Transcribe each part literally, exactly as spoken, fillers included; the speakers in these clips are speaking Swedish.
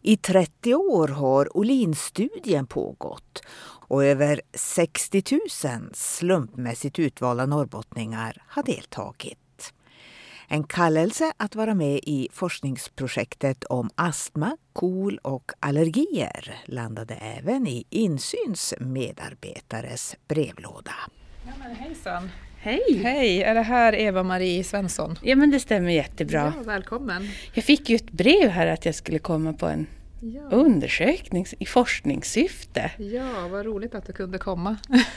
I trettio år har Olinstudien pågått och över sextio tusen slumpmässigt utvalda norrbottningar har deltagit. En kallelse att vara med i forskningsprojektet om astma, KOL och allergier landade även i Insyns medarbetares brevlåda. Ja, men hejsan. Hej! Hej, är det här Eva-Marie Svensson? Ja, men det stämmer jättebra. Ja, välkommen. Jag fick ju ett brev här att jag skulle komma på en Ja. undersökning i forskningssyfte. Ja, vad roligt att du kunde komma.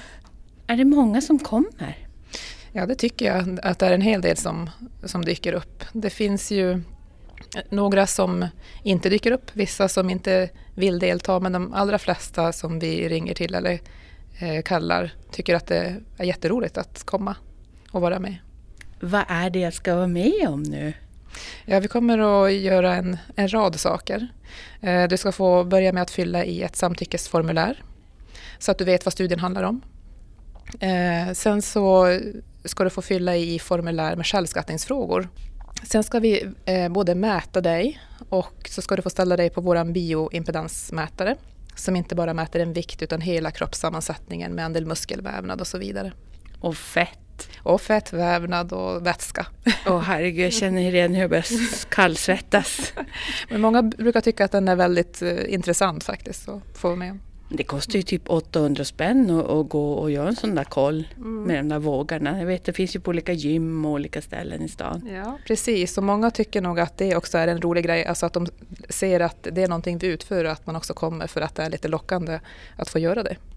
Är det många som kommer? Ja, det tycker jag att det är en hel del som, som dyker upp. Det finns ju några som inte dyker upp, vissa som inte vill delta, men de allra flesta som vi ringer till eller eh, kallar tycker att det är jätteroligt att komma och vara med. Vad är det jag ska vara med om nu? Ja, vi kommer att göra en, en rad saker. Eh, du ska få börja med att fylla i ett samtyckesformulär så att du vet vad studien handlar om. Eh, sen så ska du få fylla i formulär med självskattningsfrågor. Sen ska vi eh, både mäta dig och så ska du få ställa dig på våran bioimpedansmätare som inte bara mäter en vikt utan hela kroppssammansättningen med andel muskelvävnad och så vidare. Och fett. Och fettvävnad och vätska. Åh herregud, jag känner redan hur jag börjar kallsvettas. Men många brukar tycka att den är väldigt eh, intressant faktiskt att få med om. Det kostar ju typ åttahundra spänn att, att gå och göra en sån där koll Mm. med de där vågarna. Jag vet, det finns ju på olika gym och olika ställen i stan. Ja, precis. Och många tycker nog att det också är en rolig grej. Alltså att de ser att det är någonting vi utför och att man också kommer för att det är lite lockande att få göra det.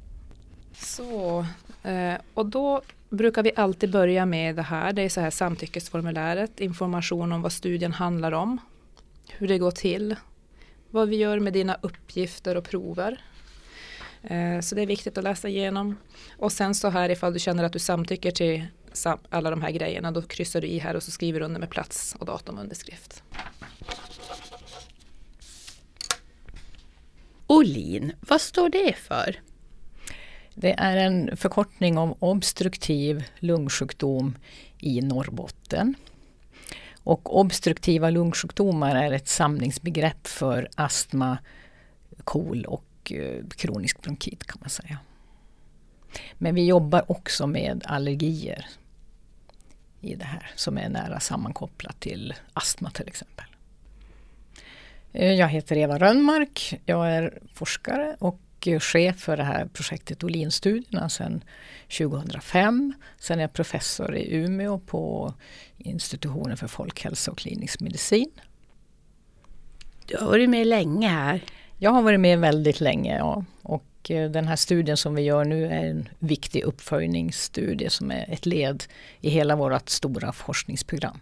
Så, eh, och då brukar vi alltid börja med det här. Det är så här samtyckesformuläret. Information om vad studien handlar om. Hur det går till. Vad vi gör med dina uppgifter och prover. Så det är viktigt att läsa igenom. Och sen så här, ifall du känner att du samtycker till alla de här grejerna, då kryssar du i här och så skriver du under med plats och datumunderskrift. Olin, vad står det för? Det är en förkortning om obstruktiv lungsjukdom i Norrbotten. Och obstruktiva lungsjukdomar är ett samlingsbegrepp för astma, KOL och kronisk bronkit kan man säga. Men vi jobbar också med allergier i det här som är nära sammankopplat till astma till exempel. Jag heter Eva Rönnmark, jag är forskare och chef för det här projektet Olinstudierna sedan tjugohundrafem. Sen är jag professor i Umeå på institutionen för folkhälsa och klinisk medicin. Du har varit med länge här. Jag har varit med väldigt länge, ja. Och den här studien som vi gör nu är en viktig uppföljningsstudie som är ett led i hela vårt stora forskningsprogram.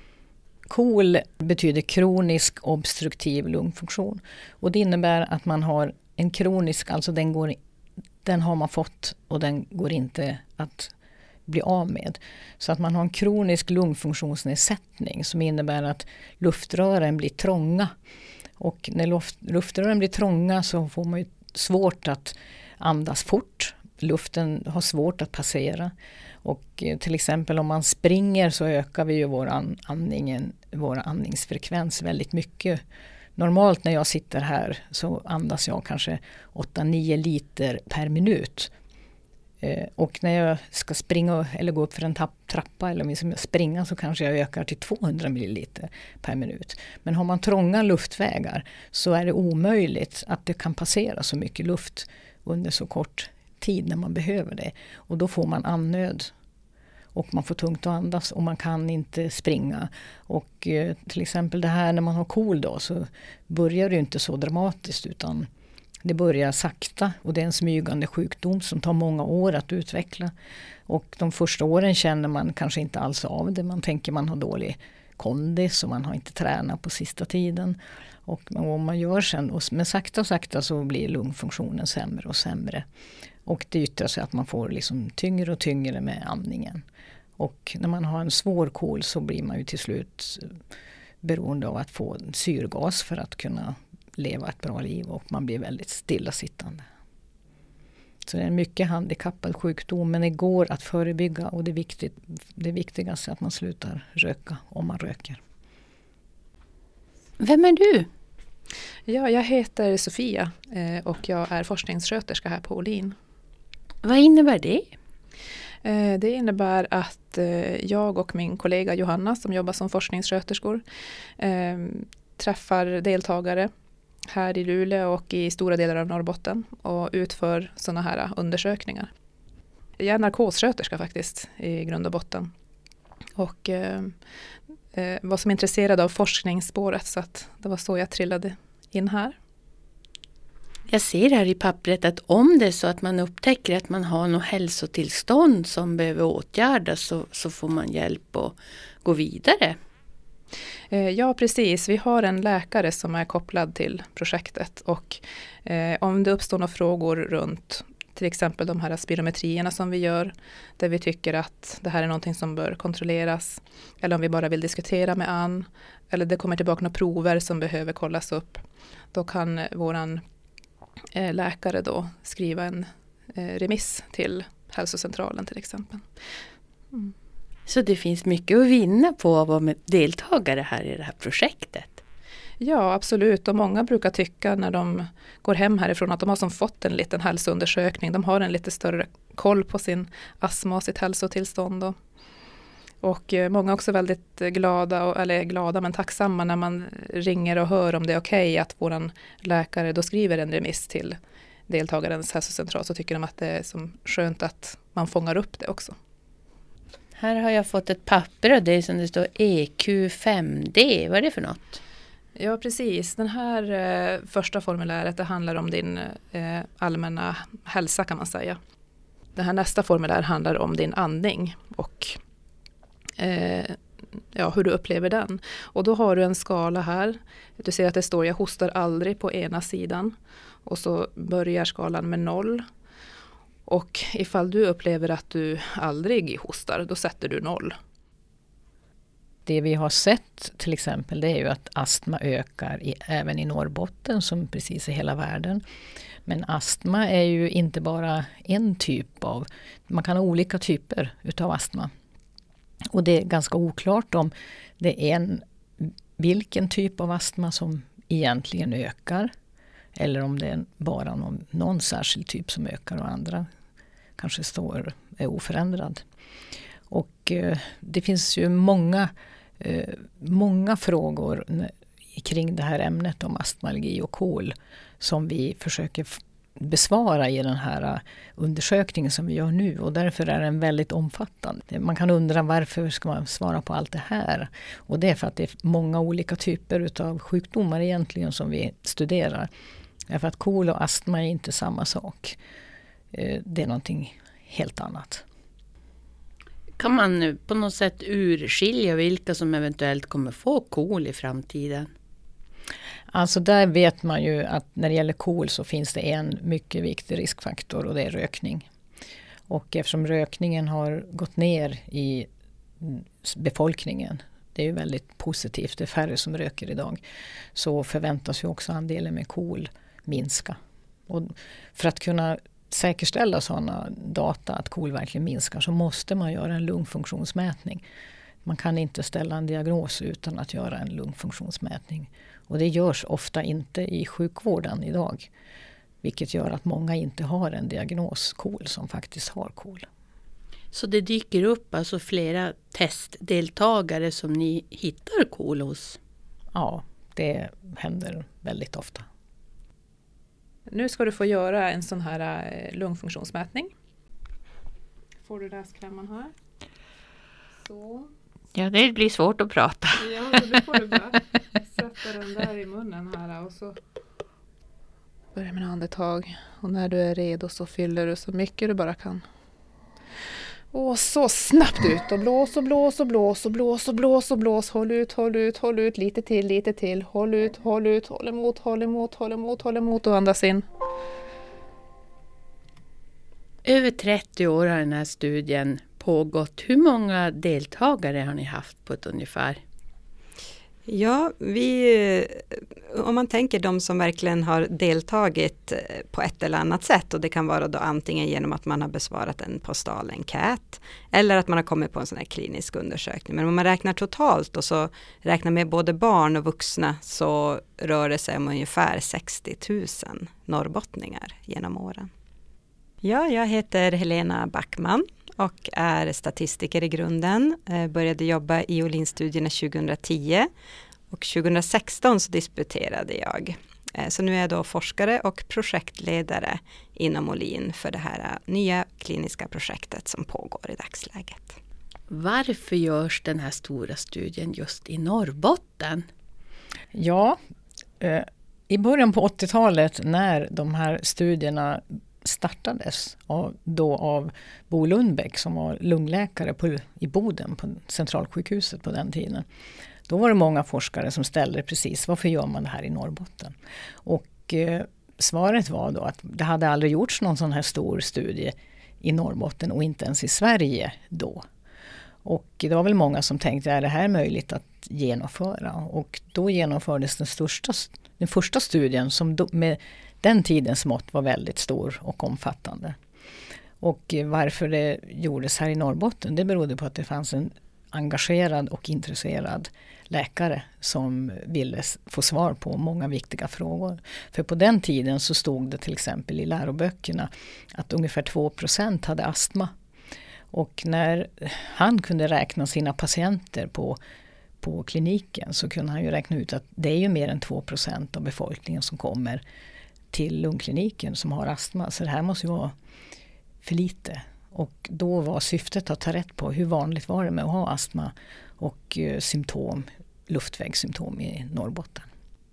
KOL betyder kronisk obstruktiv lungfunktion och det innebär att man har en kronisk, alltså den, går, den har man fått och den går inte att bli av med. Så att man har en kronisk lungfunktionsnedsättning som innebär att luftrören blir trånga. Och när luft, luftrören blir trånga så får man ju svårt att andas fort. Luften har svårt att passera. Och eh, till exempel om man springer så ökar vi ju vår, an, andningen, vår andningsfrekvens väldigt mycket. Normalt när jag sitter här så andas jag kanske åtta nio liter per minut. Eh, och när jag ska springa eller gå upp för en tapp, trappa eller liksom springa så kanske jag ökar till tvåhundra milliliter per minut. Men har man trånga luftvägar så är det omöjligt att det kan passera så mycket luft under så kort tid när man behöver det. Och då får man andnöd. Och man får tungt att andas och man kan inte springa. Och eh, till exempel det här när man har KOL då så börjar det inte så dramatiskt utan det börjar sakta och det är en smygande sjukdom som tar många år att utveckla. Och de första åren känner man kanske inte alls av det. Man tänker man har dålig kondis och man har inte tränat på sista tiden. Och vad man gör sen, och, men sakta och sakta så blir lungfunktionen sämre och sämre. Och det yttrar sig att man får liksom tyngre och tyngre med andningen. Och när man har en svår KOL så blir man ju till slut beroende av att få syrgas för att kunna leva ett bra liv och man blir väldigt stillasittande. Så det är en mycket handikappad sjukdom men det går att förebygga och det är viktigt, det viktigaste är att man slutar röka om man röker. Vem är du? Ja, jag heter Sofia eh, och jag är forskningssköterska här på Åhlin. Vad innebär det? Eh, det innebär att eh, jag och min kollega Johanna som jobbar som forskningssköterskor eh, träffar deltagare här i Luleå och i stora delar av Norrbotten och utför sådana här undersökningar. Jag är narkossköterska faktiskt i grund och botten och eh, eh, var som intresserad av forskningsspåret så att det var så jag trillade in här. Jag ser här i pappret att om det är så att man upptäcker att man har något hälsotillstånd som behöver åtgärdas så, så får man hjälp att gå vidare. Ja, precis. Vi har en läkare som är kopplad till projektet och eh, om det uppstår några frågor runt till exempel de här spirometrierna som vi gör där vi tycker att det här är någonting som bör kontrolleras eller om vi bara vill diskutera med Ann eller det kommer tillbaka några prover som behöver kollas upp, då kan våran eh, läkare då skriva en eh, remiss till hälsocentralen till exempel. Mm. Så det finns mycket att vinna på att vara deltagare här i det här projektet? Ja, absolut. Och många brukar tycka när de går hem härifrån att de har som fått en liten hälsoundersökning. De har en lite större koll på sin astma och sitt hälsotillstånd. Och, och många är också väldigt glada, eller glada men tacksamma när man ringer och hör om det är okej att våran läkare då skriver en remiss till deltagarens hälsocentral, så tycker de att det är som skönt att man fångar upp det också. Här har jag fått ett papper av det som det står E Q fem D. Vad är det för något? Ja, precis. Den här eh, första formuläret det handlar om din eh, allmänna hälsa kan man säga. Den här nästa formulär handlar om din andning och eh, ja, hur du upplever den. Och då har du en skala här. Du ser att det står jag hostar aldrig på ena sidan. Och så börjar skalan med noll. Och ifall du upplever att du aldrig hostar, då sätter du noll. Det vi har sett till exempel det är ju att astma ökar i, även i Norrbotten som precis i hela världen. Men astma är ju inte bara en typ av, man kan ha olika typer utav astma. Och det är ganska oklart om det är en, vilken typ av astma som egentligen ökar. Eller om det är bara någon, någon särskild typ som ökar och andra kanske står, är oförändrad. Och eh, det finns ju många, eh, många frågor kring det här ämnet om astma, allergi och KOL som vi försöker f- besvara i den här undersökningen som vi gör nu. Och därför är den väldigt omfattande. Man kan undra varför ska man svara på allt det här. Och det är för att det är många olika typer av sjukdomar egentligen som vi studerar. Därför att KOL och astma är inte samma sak. Det är någonting helt annat. Kan man nu på något sätt urskilja vilka som eventuellt kommer få KOL i framtiden? Alltså där vet man ju att när det gäller KOL så finns det en mycket viktig riskfaktor och det är rökning. Och eftersom rökningen har gått ner i befolkningen, det är ju väldigt positivt, det är färre som röker idag, så förväntas ju också andelen med KOL minska. Och för att kunna säkerställa sådana data att KOL verkligen minskar så måste man göra en lungfunktionsmätning. Man kan inte ställa en diagnos utan att göra en lungfunktionsmätning. Och det görs ofta inte i sjukvården idag. Vilket gör att många inte har en diagnos KOL som faktiskt har KOL. Så det dyker upp alltså flera testdeltagare som ni hittar KOL hos? Ja, det händer väldigt ofta. Nu ska du få göra en sån här lungfunktionsmätning. Får du läsklämman här? Så. Ja, det blir svårt att prata. Ja, så då får du bara sätta den där i munnen här och så börja med andetag. Och när du är redo så fyller du så mycket du bara kan. Och så snabbt ut och blås och blås och blås och blås och blås och blås. Håll ut, håll ut, håll ut, lite till, lite till. Håll ut, håll ut, håll emot, håll emot, håll emot, håll emot och andas in. Över trettio år har den här studien pågått. Hur många deltagare har ni haft på ett ungefär? Ja, vi, om man tänker de som verkligen har deltagit på ett eller annat sätt, och det kan vara då antingen genom att man har besvarat en postal enkät eller att man har kommit på en sån här klinisk undersökning. Men om man räknar totalt och så räknar med både barn och vuxna, så rör det sig om ungefär sextio tusen norrbottningar genom åren. Ja, jag heter Helena Backman och är statistiker i grunden. Jag började jobba i Åhlénsstudierna tjugohundratio och tjugohundrasexton så disputerade jag. Så nu är jag då forskare och projektledare inom Åhlén för det här nya kliniska projektet som pågår i dagsläget. Varför görs den här stora studien just i Norrbotten? Ja, eh, i början på åttiotalet när de här studierna startades av, då av Bo Lundbäck som var lungläkare på, i Boden på centralsjukhuset på den tiden. Då var det många forskare som ställde precis varför gör man det här i Norrbotten? Och eh, svaret var då att det hade aldrig gjorts någon sån här stor studie i Norrbotten och inte ens i Sverige då. Och det var väl många som tänkte, är det här möjligt att genomföra? Och då genomfördes den, största, den första studien som do, med den tidens mått var väldigt stor och omfattande. Och varför det gjordes här i Norrbotten, det berodde på att det fanns en engagerad och intresserad läkare som ville få svar på många viktiga frågor. För på den tiden så stod det till exempel i läroböckerna att ungefär två procent hade astma. Och när han kunde räkna sina patienter på, på kliniken så kunde han ju räkna ut att det är ju mer än två procent av befolkningen som kommer till lungkliniken som har astma. Så det här måste ju vara för lite. Och då var syftet att ta rätt på hur vanligt var det med att ha astma och eh, symptom, luftvägssymptom i Norrbotten.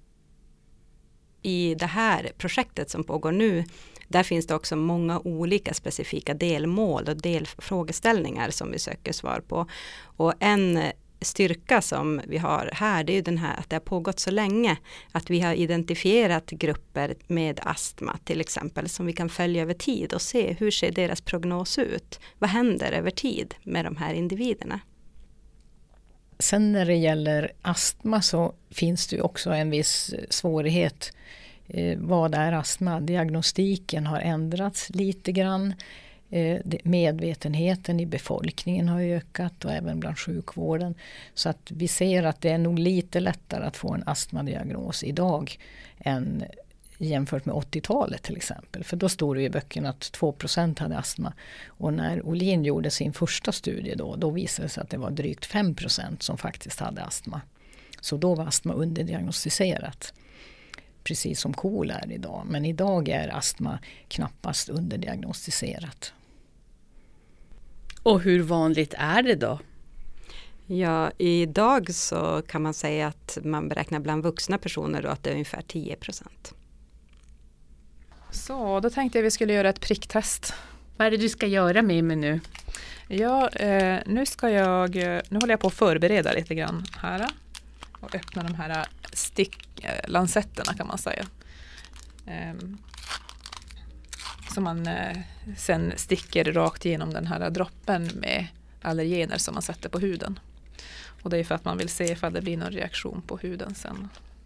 I det här projektet som pågår nu, där finns det också många olika specifika delmål och delfrågeställningar som vi söker svar på. Och en styrka som vi har här, det är ju den här att det har pågått så länge, att vi har identifierat grupper med astma till exempel som vi kan följa över tid och se hur ser deras prognos ut. Vad händer över tid med de här individerna? Sen när det gäller astma så finns det ju också en viss svårighet. Eh, vad är astma? Diagnostiken har ändrats lite grann. Eh, medvetenheten i befolkningen har ökat och även bland sjukvården. Så att vi ser att det är nog lite lättare att få en astmadiagnos idag än jämfört med åttiotalet till exempel. För då stod det i böckerna att två procent hade astma. Och när Åhlén gjorde sin första studie då, då visade det sig att det var drygt fem procent som faktiskt hade astma. Så då var astma underdiagnostiserat. Precis som KOL är idag. Men idag är astma knappast underdiagnostiserat. Och hur vanligt är det då? Ja, idag så kan man säga att man beräknar bland vuxna personer då att det är ungefär tio procent. Så, då tänkte jag vi skulle göra ett pricktest. Vad är det du ska göra med mig nu? Ja, eh, nu ska jag, nu håller jag på att förbereda lite grann här. Och öppna de här stick, eh, lancetterna kan man säga. Eh, som man eh, sen sticker rakt igenom den här droppen med allergener som man sätter på huden. Och det är för att man vill se ifall det blir någon reaktion på huden sen.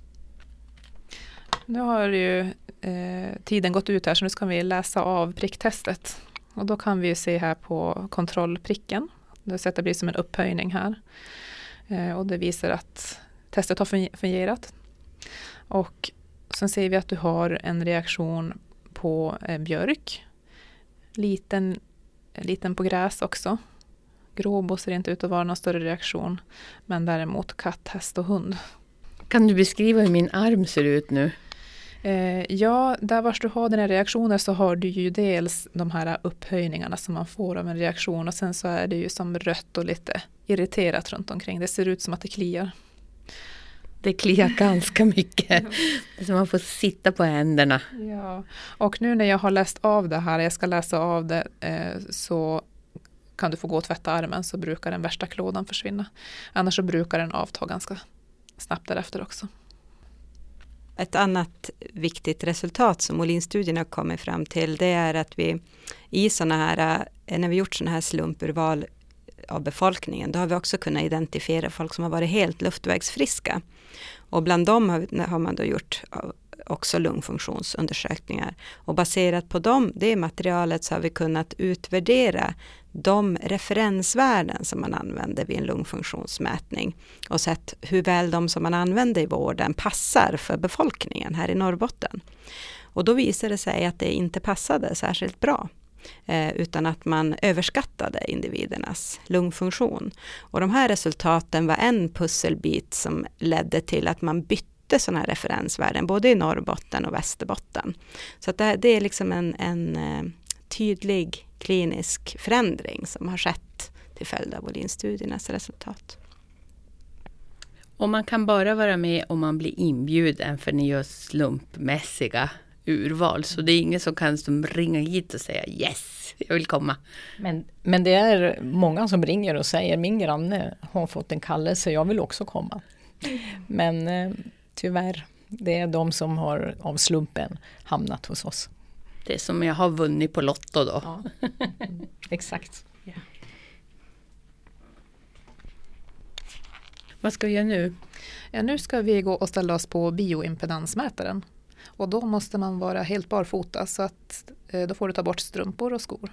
Nu har ju eh, tiden gått ut här så nu ska vi läsa av pricktestet. Och då kan vi ju se här på kontrollpricken. Det sätter bli som en upphöjning här. Eh, och det visar att testet har fungerat. Och sen ser vi att du har en reaktion på eh, björk. Liten, liten på gräs också. Gråbo ser inte ut att vara någon större reaktion. Men däremot katt, häst och hund. Kan du beskriva hur min arm ser ut nu? Eh, ja, där vars du har dina reaktioner så har du ju dels de här upphöjningarna som man får av en reaktion. Och sen så är det ju som rött och lite irriterat runt omkring. Det ser ut som att det kliar. Det kliar ganska mycket. Så man får sitta på händerna. Ja, och nu när jag har läst av det här, jag ska läsa av det, eh, så kan du få gå och tvätta armen så brukar den värsta klådan försvinna. Annars så brukar den avta ganska snabbt därefter också. Ett annat viktigt resultat som Åhlénsstudien har kommit fram till, det är att vi i såna här, när vi gjort sådana här slumpurval av befolkningen, då har vi också kunnat identifiera folk som har varit helt luftvägsfriska. Och bland dem har, har man då gjort också lungfunktionsundersökningar. Och baserat på dem, det materialet så har vi kunnat utvärdera de referensvärden som man använder vid en lungfunktionsmätning och sett hur väl de som man använder i vården passar för befolkningen här i Norrbotten. Och då visade det sig att det inte passade särskilt bra. Eh, utan att man överskattade individernas lungfunktion. Och de här resultaten var en pusselbit som ledde till att man bytte sådana här referensvärden både i Norrbotten och Västerbotten. Så att det, det är liksom en, en eh, tydlig klinisk förändring som har skett till följd av Åhlénsstudiernas resultat. Och man kan bara vara med om man blir inbjuden, för ni gör slumpmässiga urval. Så det är ingen som kan som ringa hit och säga yes, jag vill komma. Men, men det är många som ringer och säger min granne har fått en kallelse, jag vill också komma. Men eh, tyvärr, det är de som har av slumpen hamnat hos oss. Det är som jag har vunnit på Lotto då. Ja. Mm, exakt. Yeah. Vad ska vi göra nu? Ja, nu ska vi gå och ställa oss på bioimpedansmätaren. Och då måste man vara helt barfota, så att eh, då får du ta bort strumpor och skor.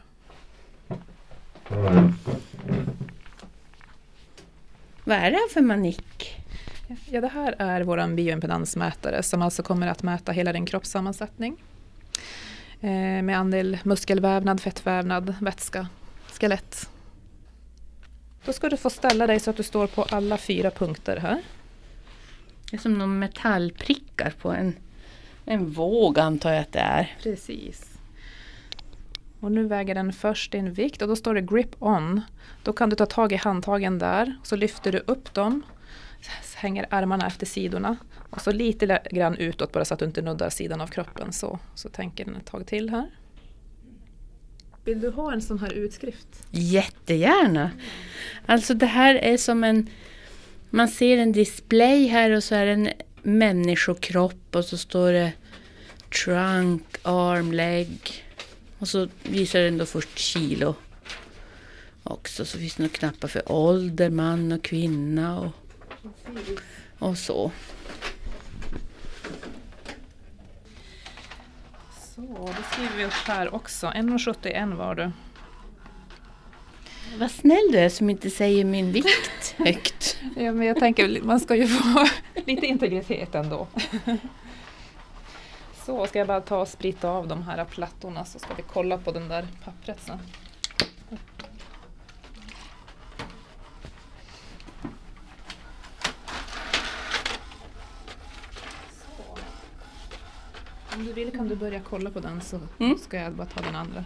Vad är det här för manik? Ja, det här är vår bioimpedansmätare som alltså kommer att mäta hela din kroppssammansättning. Eh, med andel muskelvävnad, fettvävnad, vätska, skelett. Då ska du få ställa dig så att du står på alla fyra punkter här. Det är som några metallprickar på en, en våg, antar jag att det är. Precis. Och nu väger den först din vikt och då står det grip on. Då kan du ta tag i handtagen där, så lyfter du upp dem. Så hänger armarna efter sidorna. Och så lite grann utåt bara så att du inte nuddar sidan av kroppen. Så, så tänker den ett tag till här. Vill du ha en sån här utskrift? Jättegärna. Alltså det här är som en... Man ser en display här och så är det en människokropp och så står det trunk, arm, leg. Och så visar den då först kilo. Också så finns det några knappar för ålder, man och kvinna och, och så. Så, då skriver vi upp här också. en komma sjuttioett var du. Vad snäll du är som inte säger min vikt högt. Ja, men jag tänker man ska ju få lite integritet ändå. Så ska jag bara ta och sprita av de här plattorna så ska vi kolla på den där pappret sen. Så. Om du vill kan du börja kolla på den så Mm. ska jag bara ta den andra.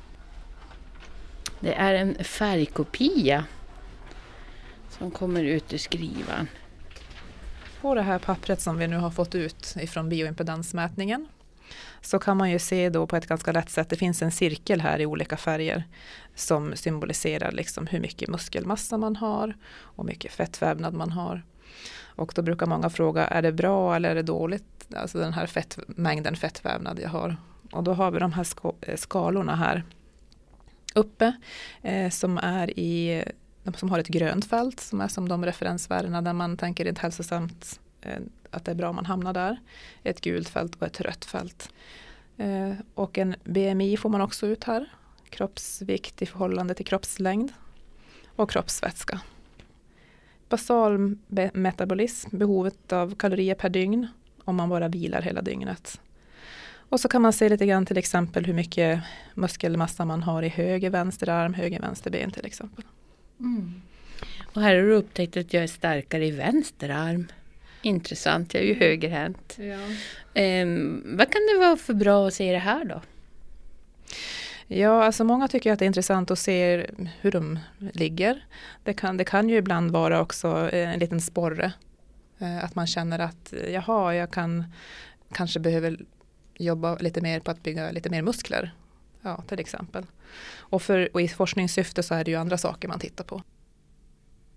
Det är en färgkopia som kommer ut ur skrivan. På det här pappret som vi nu har fått ut ifrån bioimpedansmätningen så kan man ju se då på ett ganska lätt sätt, det finns en cirkel här i olika färger som symboliserar liksom hur mycket muskelmassa man har och mycket fettvävnad man har. Och då brukar många fråga, är det bra eller är det dåligt? Alltså den här fett, mängden fettvävnad jag har. Och då har vi de här sk- skalorna här uppe eh, som är i som har ett grönt fält som är som de referensvärdena där man tänker det är hälsosamt eh, att det är bra om man hamnar där. Ett gult fält och ett rött fält. Eh, och en B M I får man också ut här. Kroppsvikt i förhållande till kroppslängd. Och kroppsvätska. Basal be- metabolism, behovet av kalorier per dygn om man bara vilar hela dygnet. Och så kan man se lite grann till exempel hur mycket muskelmassa man har i höger vänster arm, höger vänster ben till exempel. Mm. Och här har du upptäckt att jag är starkare i vänster arm. Intressant, jag är ju högerhänt. Ja. Um, vad kan det vara för bra att se det här då? Ja, alltså många tycker att det är intressant att se hur de ligger. Det kan, det kan ju ibland vara också en liten sporre. Att man känner att jaha, jag kan kanske behöver jobba lite mer på att bygga lite mer muskler. Ja, till exempel. Och, för, och i forskningssyfte så är det ju andra saker man tittar på.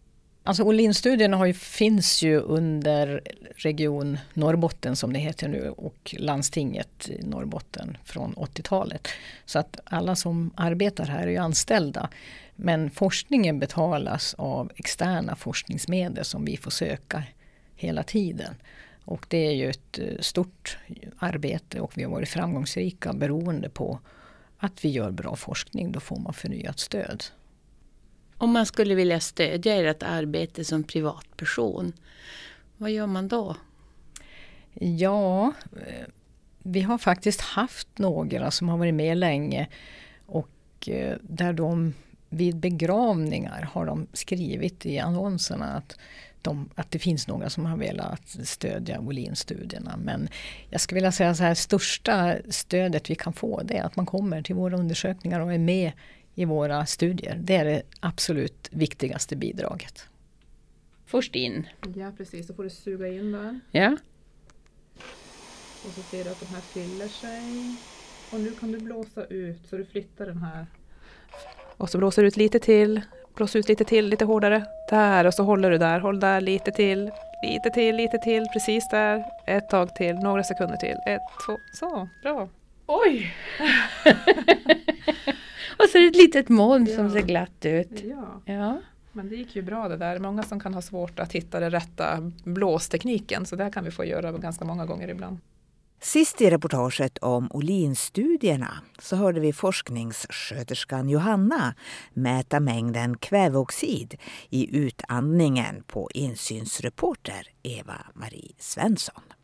Alltså Olinstudierna har ju, finns ju under Region Norrbotten som det heter nu och landstinget i Norrbotten från åttiotalet. Så att alla som arbetar här är ju anställda. Men forskningen betalas av externa forskningsmedel som vi får söka hela tiden. Och det är ju ett stort arbete och vi har varit framgångsrika beroende på att vi gör bra forskning. Då får man förnyat stöd. Om man skulle vilja stödja ert arbete som privatperson, vad gör man då? Ja, vi har faktiskt haft några som har varit med länge och där de vid begravningar har de skrivit i annonserna att, de, att det finns några som har velat stödja Olinstudierna. Men jag skulle vilja säga så här, största stödet vi kan få det är att man kommer till våra undersökningar och är med i våra studier. Det är det absolut viktigaste bidraget. Först in. Ja, precis. Så får du suga in där. Ja. Och så ser du att de här fyller sig. Och nu kan du blåsa ut så du flyttar den här. Och så blåser du ut lite till. Blåser ut lite till, lite hårdare. Där, och så håller du där. Håll där lite till. Lite till, lite till. Precis där. Ett tag till. Några sekunder till. Ett, två. Så, bra. Oj! Och så är det ett litet moln ja. som ser glatt ut. Ja. ja, men det gick ju bra det där. Många som kan ha svårt att hitta den rätta blåstekniken. Så det här kan vi få göra ganska många gånger ibland. Sist i reportaget om Olinstudierna så hörde vi forskningssköterskan Johanna mäta mängden kväveoxid i utandningen på insynsreporter Eva-Marie Svensson.